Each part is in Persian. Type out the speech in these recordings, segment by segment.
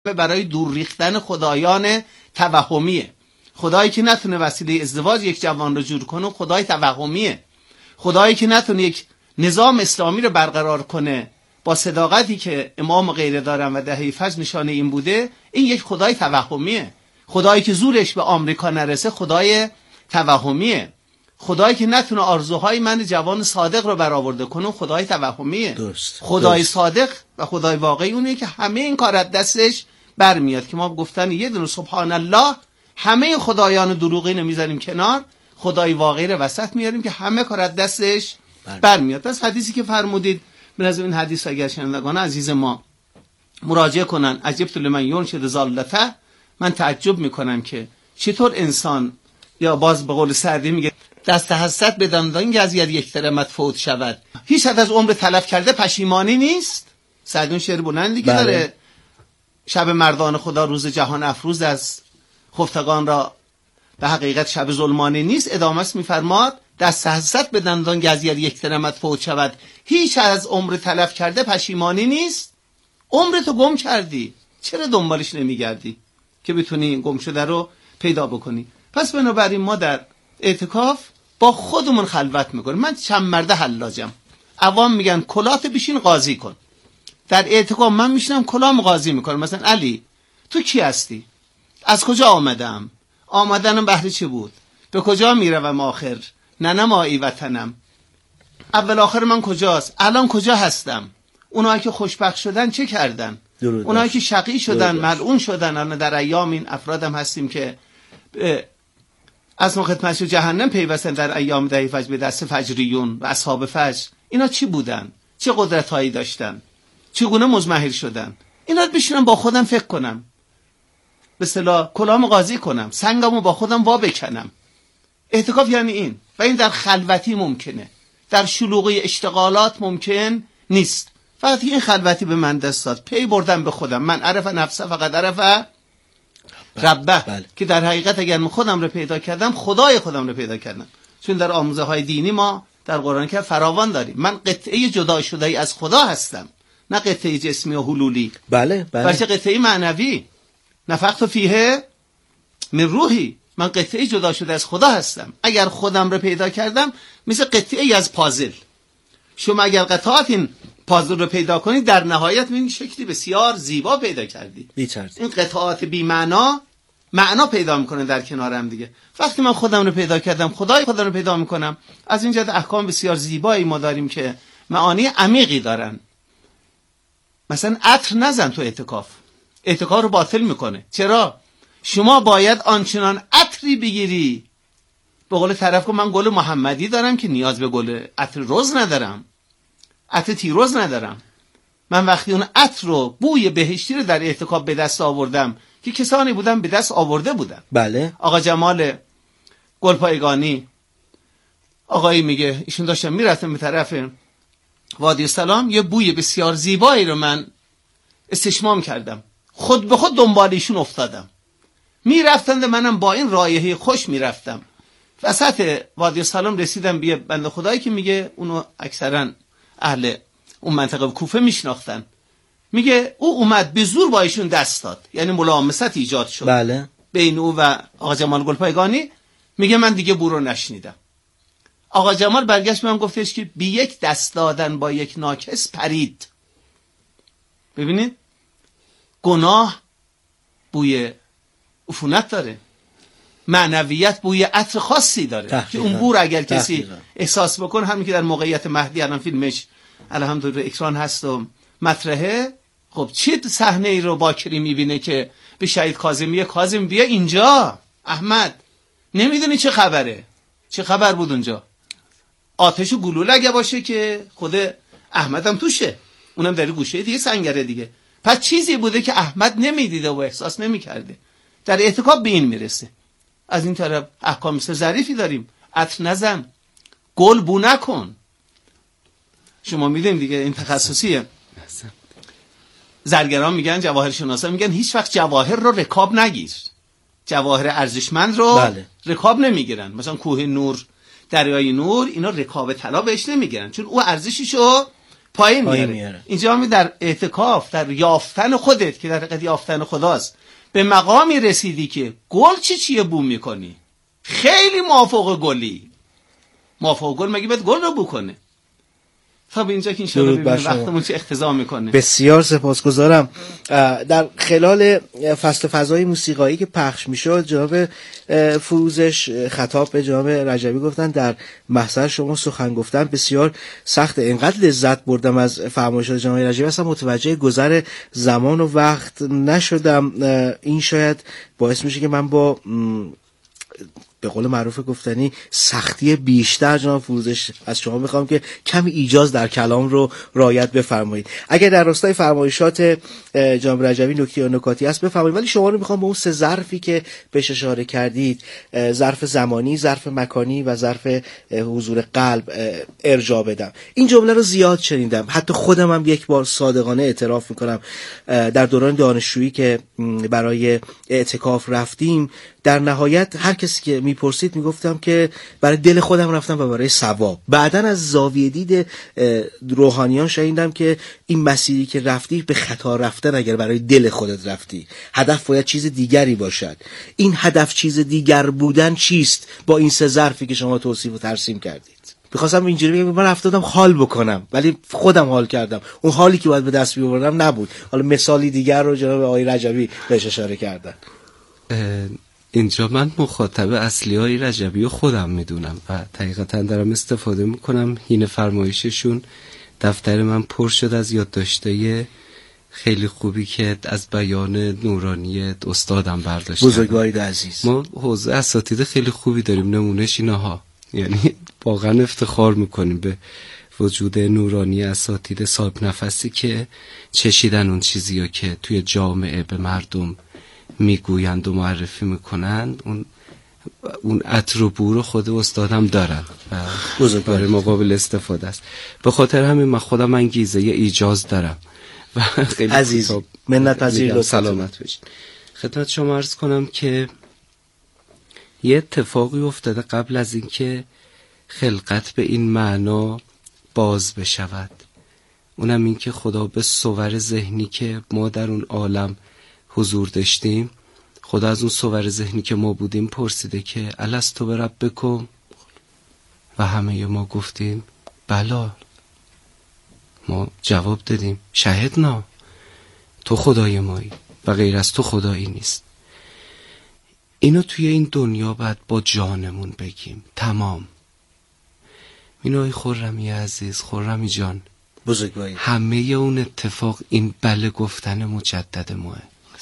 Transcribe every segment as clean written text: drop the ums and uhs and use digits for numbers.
برای دور ریختن خدایان توهمیه. خدایی که نتونه وسیله ازدواج یک جوان رو جور کنه خدای توهمیه. خدایی که نتونه یک نظام اسلامی رو برقرار کنه با صداقتی که امام و غیره دارن و دهه فجر نشانه این بوده، این یک خدای توهمیه. خدایی که زورش به آمریکا نرسه خدای توهمیه. خدایی که نتونه آرزوهای من جوان صادق رو برآورده کنه خدای توهمیه. خدای صادق و خدای واقعی اونه که همه این کار از دستش برمیاد، که ما گفتن یه دونه سبحان الله همه خدایان دروغین رو میذاریم کنار، خدای واقعی رو وسط میاریم که همه کار از دستش برمیاد. پس حدیثی که فرمودید، به نظر این حدیث اگر شنوندگان عزیز ما مراجعه کنن، عجبت لمن ینشد ضالته، من تعجب میکنم که چطور انسان، یا باز به قول سعدی میگه دست حسرت به دندان گزید یک ترمت فوت شود، هیچ حد از عمر تلف کرده پشیمانی نیست. سعدی شعر بلندی که داره، شب مردان خدا روز جهان افروز از خفتگان را به حقیقت شب ظلمانی نیست. ادامه است میفرماد دست حسرت به دندان گزید یک ترمت فوت شود، هیچ از عمر تلف کرده پشیمانی نیست. عمرتو گم کردی، چرا دنبالش نمیگردی که بتونی گم شده رو پیدا بکنی؟ پس بنابراین ما در اعتکاف با خودمون خلوت میکنیم. من چند مرده حلاجم، عوام میگن کلات بشین قاضی کن. در اعتکاف من میشنم کلام قاضی میکنم. مثلا علی تو کی هستی؟ از کجا آمدم؟ آمدنم بهر چه بود؟ به کجا میروم آخر؟ ننمایی وطنم، اول آخر من کجاست؟ الان کجا هستم؟ اونایی که خوشبخت شدن چه کردن؟ اونایی که شقی شدن ملعون شدن. الان در ایام این افرادم هستیم که از ما خدمتشو جهنم پیوستن در ایام دهه فجر به دست فجریون و اصحاب فجر. اینا چی بودن؟ چه قدرتایی داشتن؟ چگونه مزمحل شدن؟ اینا رو بشینم با خودم فکر کنم، به اصطلاح کلام قاضی کنم، سنگمو با خودم وا بکنم. اعتکاف یعنی این، و این در خلوتی ممکنه، در شلوغی اشتغالات ممکن نیست. فقط این خلوتی به من دست داد، پی بردم به خودم. من عرف نفسه فقط عرف ربه. که در حقیقت اگر من خودم رو پیدا کردم خدای خودم رو پیدا کردم. چون در آموزه های دینی ما در قرآن که فراوان داریم، من قطعه جدا شده ای از خدا هستم، نه قطعه جسمی و حلولی. بلکه قطعه معنوی، نفخت فیه من روحی، من قطعه جدا شده از خدا هستم. اگر خودم رو پیدا کردم مثل قطعه ای از پازل. شما اگر قطعات این پازل رو پیدا کنید در نهایت این شکلی بسیار زیبا پیدا کردی. این قطعات بی معنا پیدا میکنه در کنار هم دیگه. وقتی من خودم رو پیدا کردم خدای خودم رو پیدا میکنم. از این جهت احکام بسیار زیبایی ما داریم که معانی عمیقی دارن. مثلا عطر نزن تو اعتکاف، اعتکاف رو باطل میکنه. چرا؟ شما باید آنچنان عطری بگیری، به قول طرف که من گل محمدی دارم که نیاز به گل عطر رز ندارم، عطر تیروز ندارم. من وقتی اون عطر رو، بوی بهشتی رو در اعتکاف به دست آوردم که کسانی بودن به دست آورده بودن. آقا جمال گلپایگانی، آقایی میگه ایشون داشتم میرفتم به طرف وادی السلام، یه بوی بسیار زیبایی رو من استشمام کردم، خود به خود دنبال ایشون افتادم. میرفتند منم با این رایحه خوش میرفتم. وسط وادی السلام رسیدم به بنده خدایی که میگه اونو اکثرا اهل اون منطقه کوفه میشناختن. میگه او اومد به زور با ایشون دست داد، یعنی ملامست ایجاد شد بین او و آقا جمال گلپایگانی. میگه من دیگه بو رو نشنیدم. آقا جمال برگشت من گفتش که بی یک دست دادن با یک ناکس پرید. ببینید گناه بوی عفونت داره، معنویت بوی عطر خاصی داره که اون بو رو اگر کسی احساس بکنه، همین که در موقعیت مهدی الان فیلمش الحمدلله اکران هست و مطرحه، خب چه صحنه ای رو باکری میبینه که به شهید کاظمی کاظم بیا اینجا احمد، نمیدونی چه خبره. چه خبر بود اونجا؟ آتش و گلوله اگه باشه که خود احمدم توشه، اونم در گوشه دیگه سنگره دیگه. پس چیزی بوده که احمد نمیدیده و احساس نمیکرده. در اعتکاف به این میرسه. از این طرف احکام مثل ظریفی داریم، عطر نزن، گل بو نکن. شما میدونید دیگه این تخصصیه. زرگران میگن، جواهر شناسان میگن هیچ وقت جواهر رو رکاب نگیر. جواهر ارزشمند رو رکاب نمیگیرن. مثلا کوه نور، دریای نور، اینا رکاب طلا بهش نمیگیرن، چون او ارزششو پایین میاره. اینجا می در اعتکاف، در یافتن خودت که در حقیقت یافتن خداست، به مقامی رسیدی که گل چیه بو میکنی، خیلی موافق گلی. موافق گل مگه باید گل رو بو کنه؟ تا به اینجا که انشاءالله ببینیم وقتمون چه اختزام میکنه. بسیار سپاسگزارم. در خلال فصل فضای موسیقایی که پخش میشد جناب فروزش خطاب به جناب رجبی گفتن در محضر شما سخن گفتن بسیار سخت. اینقدر لذت بردم از فرمایشات جناب رجبی اصلا متوجه گذر زمان و وقت نشدم. این شاید باعث میشه که من با به قول معروف گفتنی سختی بیشتر جناب فروزش از شما میخوام که کمی ایجاز در کلام رو رعایت بفرمایید. اگر در راستای فرمایشات جناب رجبی نکته یا نکاتی هست بفرمایید، ولی شما رو میخوام به اون سه ظرفی که بهش اشاره کردید، ظرف زمانی، ظرف مکانی و ظرف حضور قلب ارجاع بدم. این جمله رو زیاد شنیدم، حتی خودم هم یک بار صادقانه اعتراف میکنم در دوران دانشجویی که برای اعتکاف رفتیم، در نهایت هر کسی که میپرسید میگفتم که برای دل خودم رفتم و برای ثواب. بعداً از زاویه دید روحانیان شنیدم که این مسیری که رفتی به خطا رفتن اگر برای دل خودت رفتی. هدف باید چیز دیگری باشد. این هدف چیز دیگر بودن چیست؟ با این سه ظرفی که شما توصیف و ترسیم کردید. میخواستم اینجوری بگم من رفتم حال بکنم ولی خودم حال کردم، اون حالی که باید به دست بیاوردم نبود. حالا مثالی دیگر رو جناب آقای رجبی بهش اشاره کردن. اینجا من مخاطب اصلی های رجبی خودم میدونم و حقیقتا دارم استفاده میکنم. این فرمایششون دفتر من پر شد از یادداشتای خیلی خوبی که از بیان نورانی استادم برداشتم. بزرگوارید عزیز، ما حوزه اساتید خیلی خوبی داریم، نمونهش اینها. یعنی واقعا افتخار میکنیم به وجود نورانی اساتید صاحب نفسی که چشیدن اون چیزی که توی جامعه به مردم میگویند و معرفی میکنند. اون عطر و بو رو خود استادم دارن و برای مقابل استفاده است. به خاطر همین من خودم انگیزه ایجاز دارم و خیلی عزیز منتظر و سلامت باشید. خدمت شما عرض کنم که یه اتفاقی افتاده قبل از اینکه خلقت به این معنا باز بشود. اونم این که خدا به صور ذهنی که ما در اون عالم حضور داشتیم، خدا از اون صور ذهنی که ما بودیم پرسیده که الستو بربکم، و همه ما گفتیم بلا. ما جواب دادیم شهدنا، تو خدای مایی و غیر از تو خدایی نیست. اینو توی این دنیا باید با جانمون بگیم تمام. اینای خرمی عزیز، خرمی جان، بزرگواری، همه اون اتفاق این بله گفتن مجدد ماه.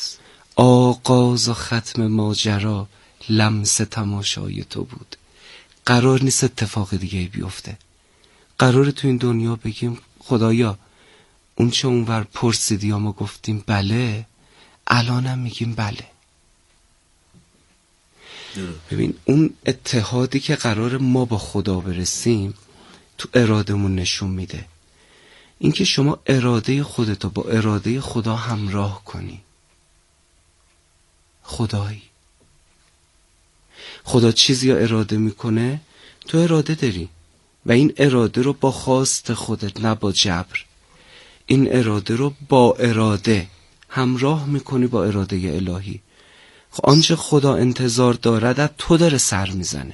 آغاز و ختم ماجرا لمس تماشای تو بود. قرار نیست اتفاق دیگه بیفته. قراره تو این دنیا بگیم خدایا اون چه اونور پرسیدی یا ما گفتیم بله، الانم میگیم بله. ببین اون اتحادی که قرار ما با خدا برسیم تو ارادمون نشون میده. اینکه شما اراده خودتو با اراده خدا همراه کنی. خدایی خدا چیزی اراده میکنه، تو اراده داری و این اراده رو با خواست خودت، نه با جبر، این اراده رو با اراده همراه میکنی با اراده الهی. آنچه خدا انتظار دارد از تو داره سر میزنه.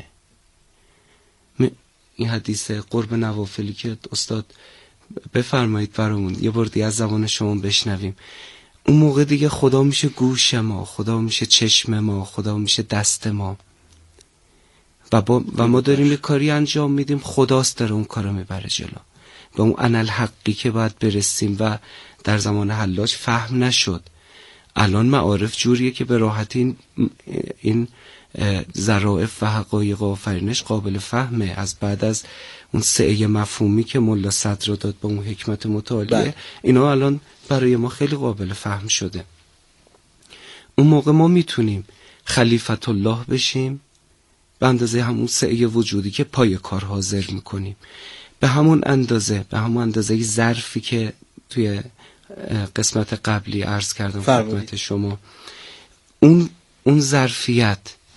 این حدیث قرب نوافلی که استاد بفرمایید برامون یه بار دیگه از زبان شما بشنویم. اون موقع دیگه خدا میشه گوش ما، خدا میشه چشم ما، خدا میشه دست ما و ما داریم یه کاری انجام میدیم، خداست داره اون کارو میبره جلو. به اون انالحقی که باید برسیم و در زمان حلاج فهم نشد. الان معارف جوریه که به راحتی این ظرافت و حقایق آفرینش قابل فهمه. از بعد از اون سعی مفهومی که ملا صدر داد با اون حکمت متعالیه، اینا الان برای ما خیلی قابل فهم شده. اون موقع ما میتونیم خلیفت الله بشیم به اندازه همون سعی وجودی که پای کار حاضر میکنیم، به همون اندازه ظرفی که توی قسمت قبلی عرض کردم خدمت شما. اون ظرفیت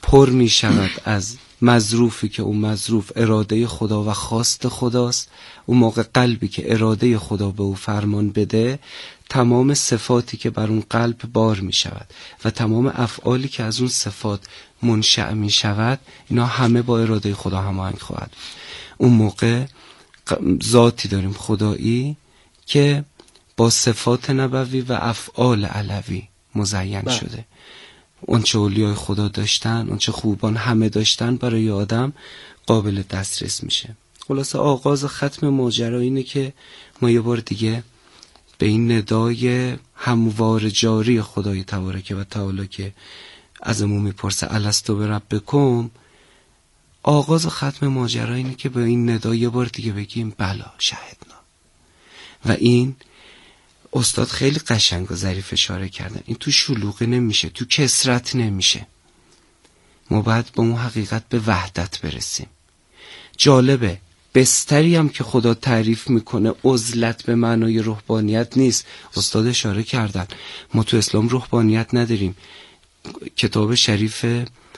پر می شود از مظروفی که اون مظروف اراده خدا و خواست خداست، اون موقع قلبی که اراده خدا به او فرمان بده، تمام صفاتی که بر اون قلب بار می شود و تمام افعالی که از اون صفات منشأ می شود، اینا همه با اراده خدا هماهنگ خواهد. اون موقع ذاتی داریم خدایی که با صفات نبوی و افعال علوی مزین شده. اون چه اولیای خدا داشتن، اون چه خوبان همه داشتن، برای آدم قابل دسترس میشه. خلاصه آغاز و ختم ماجرا اینه که ما یه بار دیگه به این ندای هموار جاری خدای تبارک و تعالی که ازمون میپرسه الستو بربکم، آغاز و ختم ماجرا اینه که به این ندا یه بار دیگه بگیم بلا شهدنا. و این استاد خیلی قشنگ و ظریف اشاره کردن، این تو شلوغی نمیشه، تو کسرت نمیشه. ما باید به اون حقیقت به وحدت برسیم. جالبه بستری هم که خدا تعریف میکنه عزلت به معنای روحانیت نیست. استاد اشاره کردن ما تو اسلام روحانیت نداریم. کتاب شریف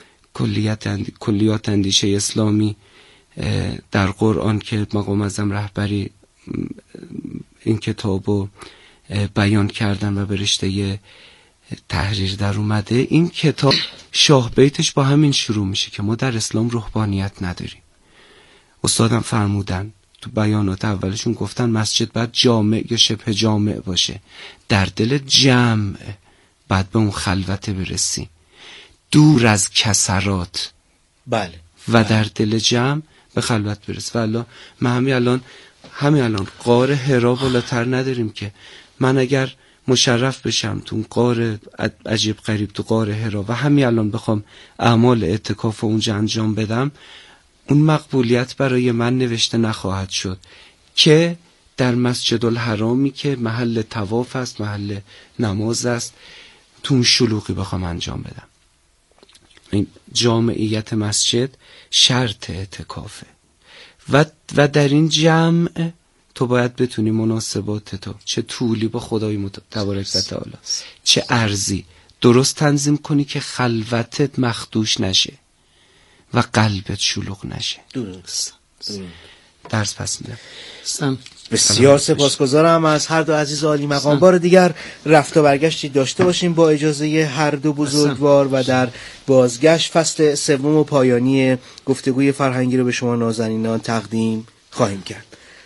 کلیات اندیشه اسلامی در قرآن که مقام اعظم رهبری این کتابو بیان کردن و به رشته تحریر در اومده، این کتاب شاه بیتش با همین شروع میشه که ما در اسلام روحانیت نداریم. استادم فرمودن تو بیانات اولشون گفتن مسجد باید جامع یا شبه جامع باشه، در دل جمع باید به اون خلوت برسی، دور از کسرات. بله. و در دل جمع به خلوت برس. و الله ما همین الان غار حرا بالاتر نداریم که من اگر مشرف بشم تو غار عجیب غریب تو غار حرا و همین الان بخوام اعمال اعتکاف اونجا انجام بدم، اون مقبولیت برای من نوشته نخواهد شد که در مسجد الحرامی که محل طواف است، محل نماز است، تو اون شلوغی بخوام انجام بدم. این جامعیت مسجد شرط اعتکافه و در این جمع تو باید بتونی مناسبات تو چه طولی با خدای تبارک و تعالی چه عرضی درست تنظیم کنی که خلوتت مخدوش نشه و قلبت شلوغ نشه. درست. درس پس میدم. بسیار سپاسگزارم از هر دو عزیز عالی مقام. بار دیگر رفت و برگشتی داشته باشیم با اجازه هر دو بزرگوار و در بازگشت فصل سوم و پایانی گفتگوی فرهنگی رو به شما نازنینان تقدیم خواهیم کرد.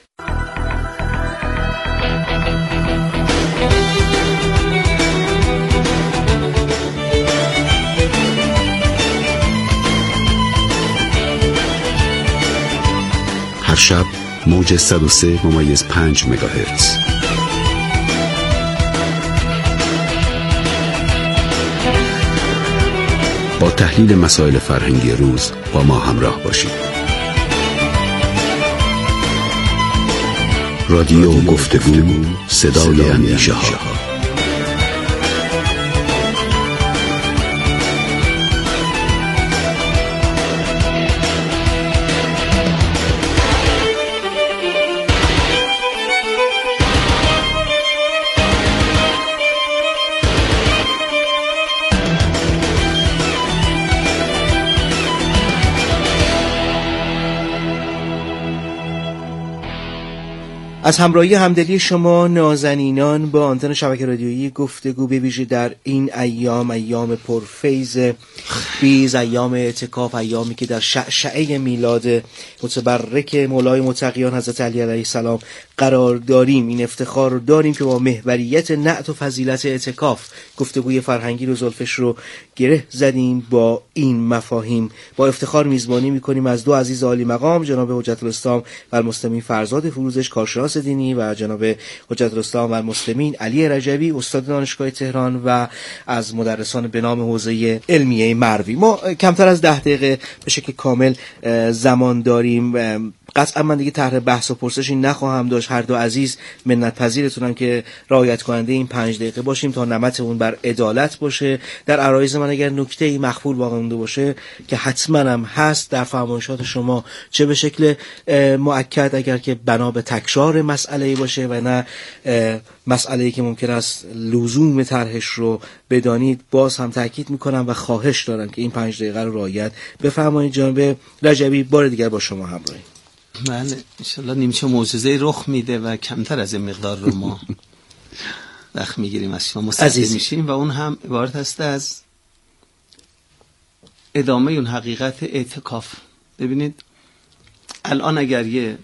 هر شب موج 103.5 مگاهرتز. با تحلیل مسائل فرهنگی روز با ما همراه باشید. رادیو گفتگو، صدای اندیشه ها. از همراهی همدلی شما نازنینان با آنتن شبکه رادیویی گفتگو به ویژه در این ایام پرفیض بیز، ایام اعتکاف، ایامی که در شعشعه میلاد متبرک مولای متقیان حضرت علی علیه السلام قرار داریم. این افتخار رو داریم که با محوریت نعت و فضیلت اعتکاف گفتگوی فرهنگی رو زلفش رو گره زدیم. با این مفاهیم با افتخار میزبانی میکنیم از دو عزیز عالی مقام، جناب حجت الاسلام و المسلمین فرزاد فروزش کارشناس دینی و جناب حجت الاسلام و المسلمین علی رجوی استاد دانشگاه تهران و از مدرسان به نام حوزه علمیه مروی. ما کمتر از 10 دقیقه به شکل کامل زمان داریم. قطعا من دیگه طرح بحث و پرسشی نخواهم داشت. هر دو عزیز منت پذیرتونم که رعایت کننده این 5 دقیقه باشیم تا نمطمون بر عدالت باشه. در عرایض من اگر نکته‌ای مخفول باقی مونده باشه که حتما هم هست در فرمایشات شما، چه به شکل مؤکد اگر که بنا به تکرار مسئله‌ای باشه و نه مسئله‌ای که ممکن است لزوم طرحش رو بدانید، باز هم تاکید میکنم و خواهش دارم که این 5 دقیقه رو رعایت بفرمایید. جناب رجبی بار دیگر با شما همراهیم. بله انشالله نیمچه معجزه رخ میده و کمتر از این مقدار رو ما وقت میگیریم از شما مستفید میشیم و اون هم عبارت است از ادامه اون حقیقت اعتکاف. ببینید الان اگر یه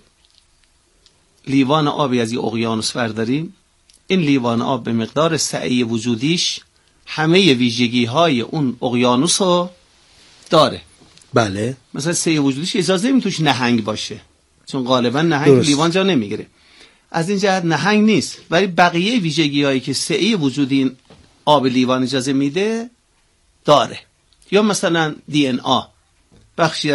لیوان آبی از یه اقیانوس برداریم، این لیوان آب به مقدار سعی وجودیش همه ویژگی های اون اقیانوس رو داره. بله. مثلا سعی وجودیش اجازه نمیده توش نهنگ باشه، چون غالبا نهنگ لیوان جا نمیگیره، از این جهت نهنگ نیست. ولی بقیه ویژگی هایی که سعی وجودی این آب لیوان اجازه میده داره. یا مثلا DNA، بخشی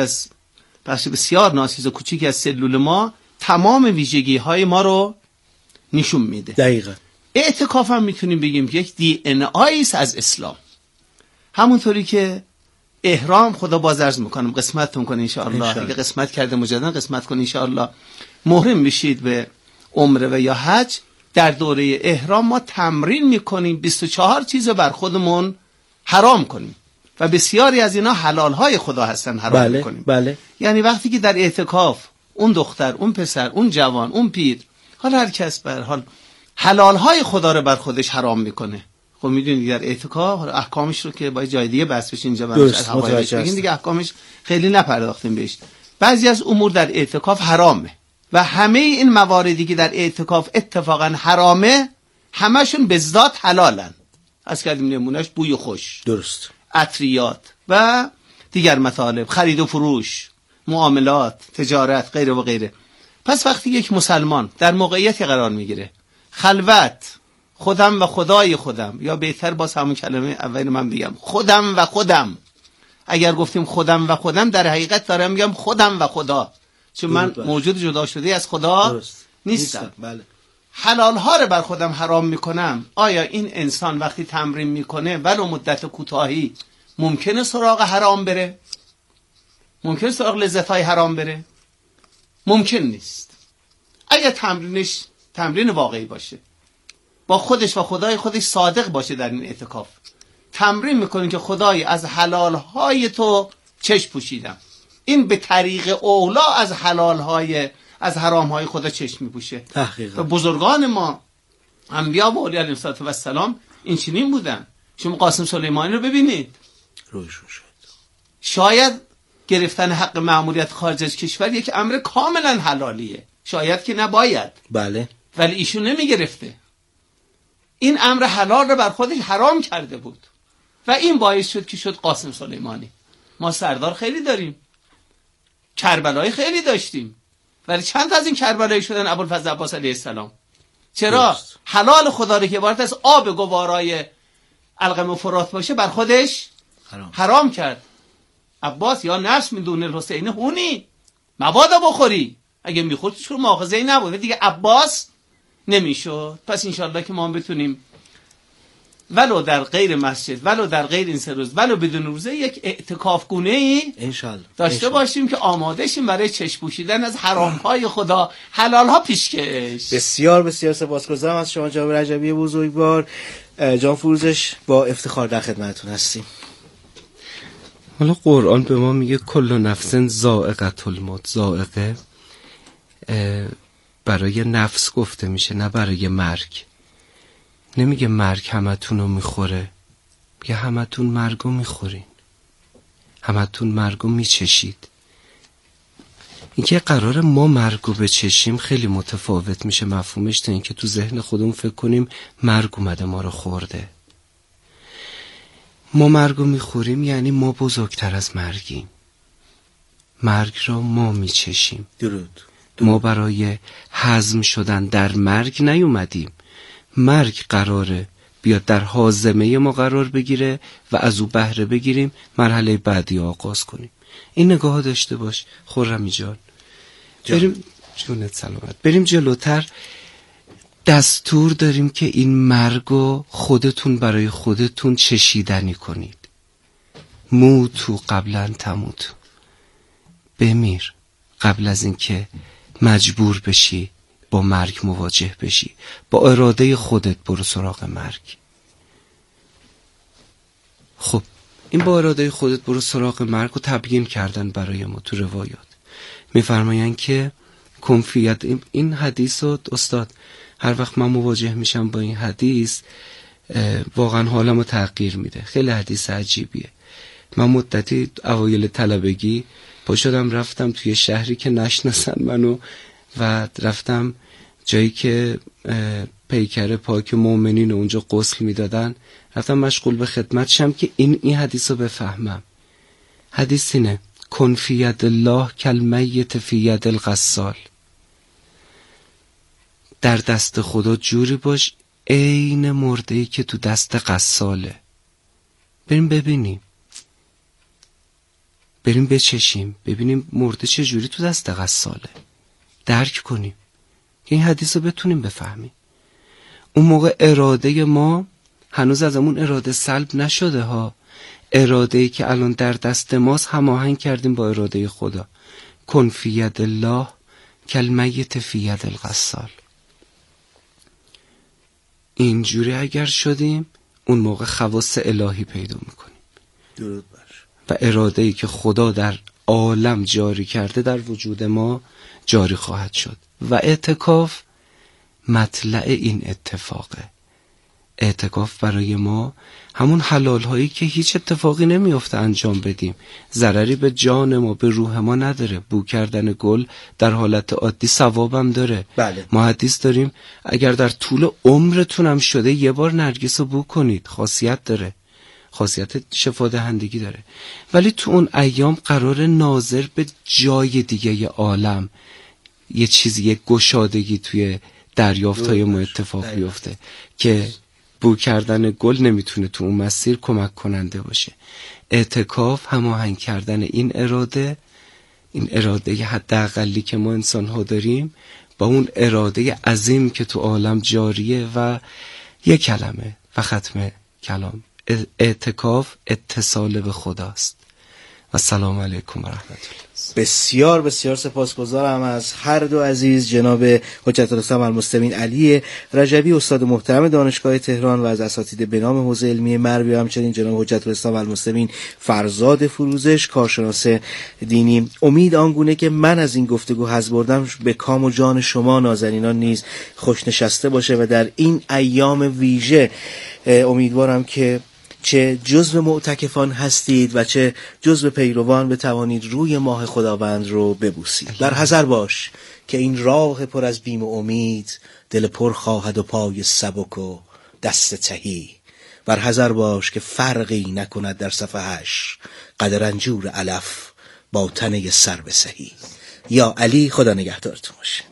بسیار ناچیز و کوچیکی از سلول ما تمام ویژگی های ما رو نشون میده. دقیقاً. اعتکاف هم میتونیم بگیم که یک DNA است از اسلام. همونطوری که احرام، خدا باز عرض میکنم قسمتتون کنه انشاءالله، اگه قسمت کرده مجددا قسمت کنه انشاءالله، محرم میشید به عمره و یا حج. در دوره احرام ما تمرین میکنیم 24 چیز بر خودمون حرام کنیم و بسیاری از اینا حلال های خدا هستن حرام میکنیم. بله. یعنی وقتی که در اعتکاف اون دختر، اون پسر، اون جوان، اون پیر، حالا هر کس به هر حال حلال های خدا رو بر خودش حرام میکنه، خب میدونید در اعتکاف احکامش رو که باید جای دیگه بحث بشه، اینجا بگیم دیگه احکامش خیلی نپرداختیم بهش. بعضی از امور در اعتکاف حرامه و همه این مواردی که در اعتکاف اتفاقا حرامه همشون به ذات حلالن. از کردیم نمونهش بوی خوش، درست، عطریات و دیگر مطالب، خرید و فروش، معاملات، تجارت، غیره و غیره. پس وقتی یک مسلمان در موقعیتی قرار میگیره خلوت، خودم و خدای خودم، یا بهتر باز همون کلمه اول من بگم خودم و خودم. اگر گفتیم خودم و خودم در حقیقت دارم میگم خودم و خدا، چون من موجود جدا شده از خدا نیستم. بله. حلال ها رو بر خودم حرام میکنم. آیا این انسان وقتی تمرین میکنه ولو مدت کوتاهی ممکنه سراغ حرام بره؟ ممکنه سراغ لذت های حرام بره؟ ممکن نیست. اگر تمرینش تمرین واقعی باشه، با خودش و خدای خودش صادق باشه در این اعتکاف، تمرین میکنه که خدای از حلال های تو چشم پوشیدم، این به طریق اولا از حلال های از حرام های خدا چشم میپوشه. و بزرگان ما انبیا و اولیاء علیهم السلام این چنین بودن. شما قاسم سلیمانی رو ببینید، روشون شد. شاید گرفتن حق مأموریت خارج از کشور یک امر کاملا حلالیه، شاید که نباید، بله، ولی ایشون نمیگرفته. این امر حلال رو بر خودش حرام کرده بود و این باعث شد که شد قاسم سلیمانی. ما سردار خیلی داریم، کربلای خیلی داشتیم، ولی چند از این کربلایی شدن ابوالفضل عباس علیه السلام. چرا؟ درست. حلال خدا رو که عبارت از آب گوارای القم و فرات باشه بر خودش حرام کرد. عباس یا نفس من دون الحسین هونی، مبادا بخوری، اگه میخورد چون مؤاخذه‌ای نبود دیگه عباس نمیشد. پس انشالله که ما بتونیم ولو در غیر مسجد، ولو در غیر این سه روز، ولو بدون روزه یک اعتکاف گونه‌ای داشته باشیم که آماده شیم برای چشم پوشیدن از حرام‌های خدا، حلال‌ها پیشکش. بسیار بسیار سپاسگزارم از شما جناب رجبی بزرگوار. جان فروزش با افتخار در خدمتتون هستیم. حالا قرآن به ما میگه کل نفس ذائقة الموت. ذائقه برای نفس گفته میشه، نه برای مرگ. نمیگه مرگ همتون رو میخوره، میگه همتون مرگو میخورین، همتون مرگو میچشید. اینکه قرار ما مرگو بچشیم خیلی متفاوت میشه مفهومش تا اینکه تو ذهن خودمون فکر کنیم مرگ اومده ما رو خورده. ما مرگو میخوریم یعنی ما بزرگتر از مرگیم، مرگ را ما میچشیم. درود. ما برای هضم شدن در مرگ نیومدیم، مرگ قراره بیاد در هاضمه ما قرار بگیره و از او بهره بگیریم، مرحله بعدی آغاز کنیم. این نگاه داشته باش خرمی جان. بریم جلوتر. دستور داریم که این مرگو خودتون برای خودتون چشیدنی کنید. موتو قبلا تموتو، بمیر قبل از اینکه مجبور بشی با مرگ مواجه بشی. با اراده خودت برو سراغ مرگ. خب این با اراده خودت برو سراغ مرگ رو تبیین کردن برای ما تو روایات. میفرماین که کنفیت. این حدیث رو استاد هر وقت من مواجه میشم با این حدیث واقعا حالمو تغییر میده. خیلی حدیث عجیبیه. من مدتی اوایل طلبگی پا شدم رفتم توی شهری که نشناسن منو و رفتم جایی که پیکر پاک مومنین اونجا غسل میدادن، رفتم مشغول به خدمت شم که این حدیث رو بفهمم. حدیث اینه: کن فی ید الله کالمیت فی ید الغسال. در دست خدا جوری باش عین مرده‌ای که تو دست غساله. بریم ببینیم، بریم بچشیم، ببینیم مرده چه جوری تو دست غساله، درک کنیم که این حدیث رو بتونیم بفهمیم. اون موقع اراده ما هنوز از همون اراده سلب نشده ها. اراده‌ای که الان در دست ماست هماهنگ کردیم با اراده خدا. کن فی ید الله کالمیت فی ید الغسال. اینجوری اگر شدیم اون موقع خواص الهی پیدا میکنیم. درود بر. و اراده‌ای که خدا در عالم جاری کرده در وجود ما جاری خواهد شد. و اعتکاف مطلع این اتفاقه. اعتکاف برای ما همون حلال هایی که هیچ اتفاقی نمیافته انجام بدیم، ضرری به جان ما به روح ما نداره. بو کردن گل در حالت عادی ثوابم داره. بله. ما حدیث داریم اگر در طول عمرتون هم شده یه بار نرگس رو بو کنید، خاصیت داره، خاصیت شفا دهندگی داره. ولی تو اون ایام قرار ناظر به جای دیگه ی عالم یه چیزی، یه گشادگی توی دریافت‌های ما اتفاق بیفته که بو کردن گل نمیتونه تو اون مسیر کمک کننده باشه. اعتکاف هماهنگ کردن این اراده حداقلی که ما انسان ها داریم با اون اراده عظیم که تو عالم جاریه. و یک کلمه و ختم کلام: اعتکاف اتصال به خداست. و سلام علیکم و رحمت الله. بسیار بسیار سپاسگزارم از هر دو عزیز، جناب حجت الاسلام المسلمین علی رجبی استاد محترم دانشگاه تهران و از اساتید به نام حوزه علمی مرگ، و همچنین جناب حجت الاسلام المسلمین فرزاد فروزش کارشناس دینی. امید آنگونه که من از این گفتگو حظ بردم به کام و جان شما نازنینان نیز خوش نشسته باشه و در این ایام ویژه امیدوارم که چه جزو معتکفان هستید و چه جزو پیروان بتوانید روی ماه خداوند رو ببوسید. در حذر باش که این راه پر از بیم و امید دل پر خواهد و پای سبک و دست تهی. بر حذر باش که فرقی نکند در صفحش قد رنجور علف با تنه سر به سهی. یا علی، خدا نگهدارتون باشه.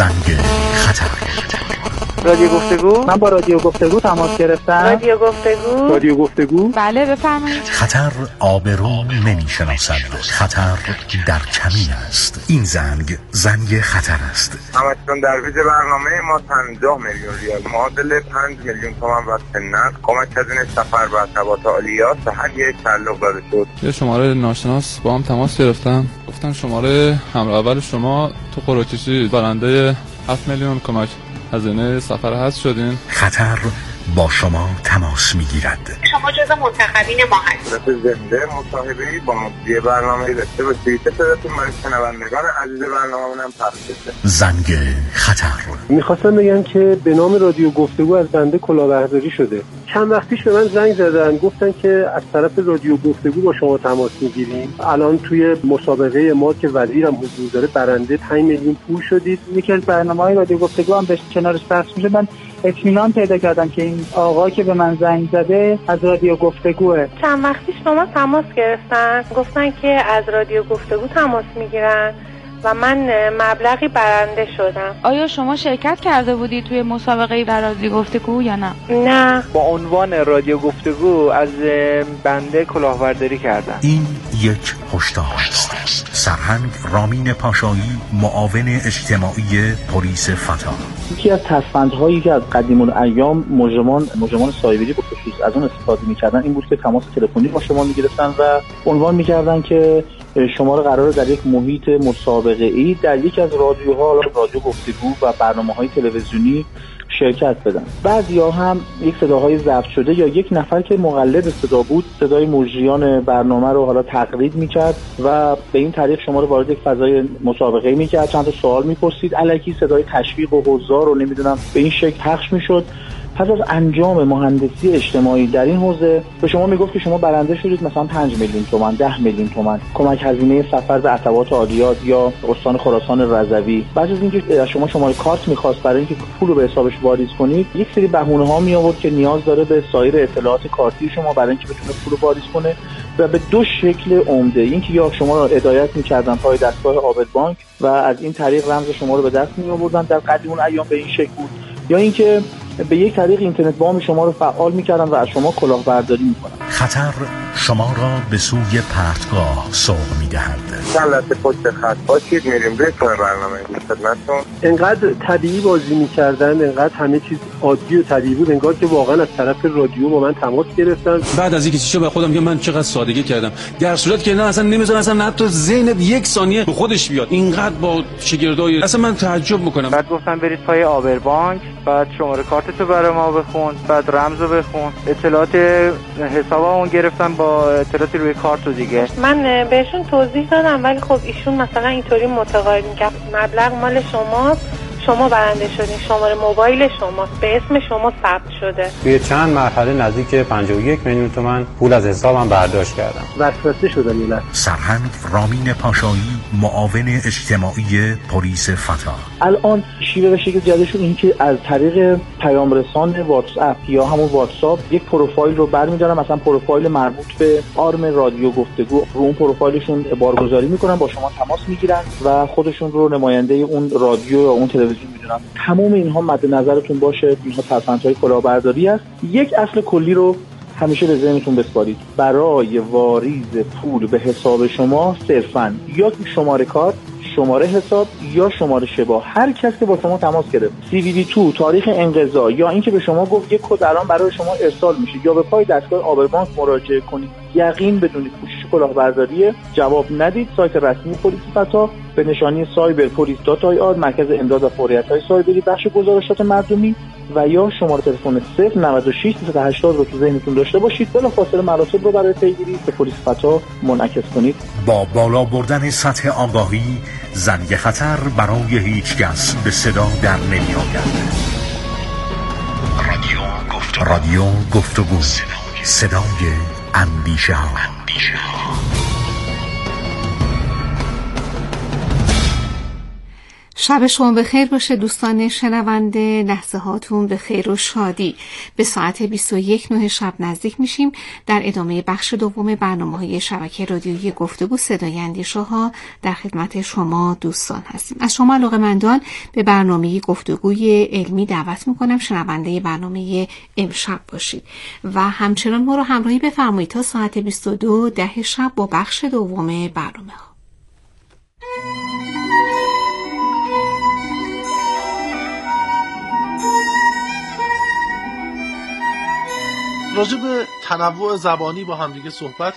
زنگ خطر. رادیو گفتگو. من با رادیو گفتگو تماس گرفتم. رادیو گفتگو. بله بفرمایید. خطر آبرو نمی‌شناسد، خطر در کمین است. این زنگ خطر است. همچنان در ویژه برنامه ما 50 میلیون ریال معادل 5 میلیون تومان واسه نقد کمک هزینه سفر و ارتباط عالیات به هر یک تعلق داده شد. یه شماره ناشناس با هم تماس گرفتم، گفتن شماره همراه اول شما تو قرعه کشی برنده 7 میلیون کمک هزینه سفر هست شدین. خطر با شما تماس میگیرد. شما جزو منتخبین ما هستید. زنده مصاحبه‌ای با مجری برنامه داشته باشید که صداتون برای شنوندگان عزیز برنامه‌مون هم پخش بشه. زنگ خطر. می‌خواستم بگم که به نام رادیو گفتگو از بنده کلاهبرداری شده. چند وقتیش به من زنگ زدن، گفتن که از طرف رادیو گفتگو با شما تماس میگیریم. الان توی مسابقه ما که وزیرم حضور داره برنده 5 میلیون پول شدید. یکی از برنامه‌های رادیو گفتگو هم به کنارش پخش میشه. من اطمینان پیدا کردم که این آقا که به من زنگ زده از رادیو گفتگوه. چند وقتیش با ما تماس گرفتن، گفتن که از رادیو گفتگو تماس میگیرن و من مبلغی برنده شدم. آیا شما شرکت کرده بودی توی مسابقه در رادیو گفتگو یا نه؟ نه. با عنوان رادیو گفتگو از بنده کلاهبرداری کردن. این یک هشدار است. سرهنگ رامین پاشایی، معاون اجتماعی پلیس فتا. یکی از تصفندهایی که از قدیم الایام مجرمان سایبری به خصوص از اون استفاده می‌کردن این بود که تماس تلفنی با شما می‌گرفتن و عنوان می‌کردن که شما رو قراره در یک محیط مسابقه‌ای در یکی از رادیوها، رادیو گفتگو و برنامه‌های تلویزیونی شرکت بدن. بعضیا هم یک صداهای ضبط شده یا یک نفر که مقلد صدا بود صدای مجریان برنامه رو حالا تقلید می‌کرد و به این طریق شما رو وارد یک فضای مسابقه‌ای می‌کرد، چند تا سوال می‌پرسید، الکی صدای تشویق و حضار رو نمیدونم به این شکل پخش می‌شد. پس از انجام مهندسی اجتماعی در این حوزه به شما میگفت که شما برنده شدید مثلا 5 میلیون تومان، 10 میلیون تومان کمک هزینه سفر به ارتباط عالیات یا استان خراسان رضوی. بعد از اینکه از شما شماره کارت می‌خواست برای اینکه پول رو به حسابش واریز کنید، یک سری بهونه‌ها می آورد که نیاز داره به سایر اطلاعات کارتی شما برای اینکه بتونه پول رو واریز کنه و به دو شکل عمده. اینکه یا شما رو هدایت می‌کردن پای دستگاه عابد بانک و از این طریق رمز شما رو به دست می‌آوردن، در قدیم الایام به این شکل بود، یا اینکه به یک طریق اینترنت وام شما رو فعال می‌کردن و از شما کلاهبرداری می‌کنن. خطر شما را به سوی پرتگاه سوق می‌دهد. چند لحظه پشت خط باشید، میریم روی برنامه خدمتتون. انقدر طبیعی بازی می‌کردن، انقدر همه چیز عادی و طبیعی بود، انگار که واقعا از طرف رادیو با من تماس گرفتن. بعد از اینکه چیزا به خودم که من چقدر سادگی کردم، در صورتی که نه اصلا نمی‌ذارن اصلا حتی ذهنت یک ثانیه به خودش بیاد. اینقدر با شگردای اصلا من تعجب می‌کنم. بعد گفتن برید پای آبر بانک، بعد شماره کارتتو برای ما بخون، بعد رمزو بخون، اطلاعات حسابمون گرفتن با اطلاعاتی روی کارت و دیگه. من بهشون توضیح دادم ولی خب ایشون مثلا اینطوری متقاعد می‌کرد مبلغ مال شماست، شما برنده شدین، شماره موبایل شماست، به اسم شما ثبت شده. توی چند مرحله نزدیک 51 میلیون تومان پول از حسابم برداشت کردم. وسوسه شدن اینا. سرهنگ رامین پاشایی، معاون اجتماعی پلیس فتا. الان شیوه و شکل جدیدشون این که از طریق پیام رسان واتساپ یا همون واتساپ یک پروفایل رو برمی‌دارن، مثلا پروفایل مربوط به آرم رادیو گفتگو، رو اون پروفایلشون بارگذاری می‌کنن، با شما تماس می‌گیرن و خودشون رو نماینده اون رادیو یا اون تلویزیون می‌دونن. تمام اینها مد نظرتون باشه، اینها ترفندهای کلاهبرداری است. یک اصل کلی رو همیشه به ذهنتون بسپارید. برای واریز پول به حساب شما صرفاً یا شماره کارت، شماره حساب یا شماره شبا، هر کسی که با شما تماس گرفت، CVV2 تاریخ انقضا یا اینکه به شما گفت یک کد الان برای شما ارسال میشه یا به پای دستگاه آبر بانک مراجعه کنید، یقین بدونید کوشش کلاهبرداری، جواب ندید. سایت رسمی پلیس فتا به نشانی cyberpolice.ir، مرکز امداد و فوریت‌های سایبری، بخش گزارشات مردمی، و یا شماره تلفن 096 380 رو تو ذهنتون داشته باشید. بلافاصله مراتب رو برای پیگیری به پلیس فتا منعکس کنید. با بالا بردن سطح آگاهی، زنگ خطر برای هیچ کس به صدا در نمی آید. رادیو گفتگو، صدای اندیشه ها. شب شما بخیر باشه دوستان شنونده، لحظه هاتون به خیر و شادی. به ساعت 21 شب نزدیک میشیم. در ادامه بخش دوم برنامه‌های شبکه رادیویی گفتگو صدای اندیشه‌ها در خدمت شما دوستان هستیم. از شما علاقه‌مندان به برنامه گفتگوی علمی دعوت میکنم شنونده برنامه امشب باشید و همچنان ما رو همراهی بفرمایید تا ساعت 22 شب با بخش دوم برنامه‌ها. راجع به تنوع زبانی با همدیگه صحبت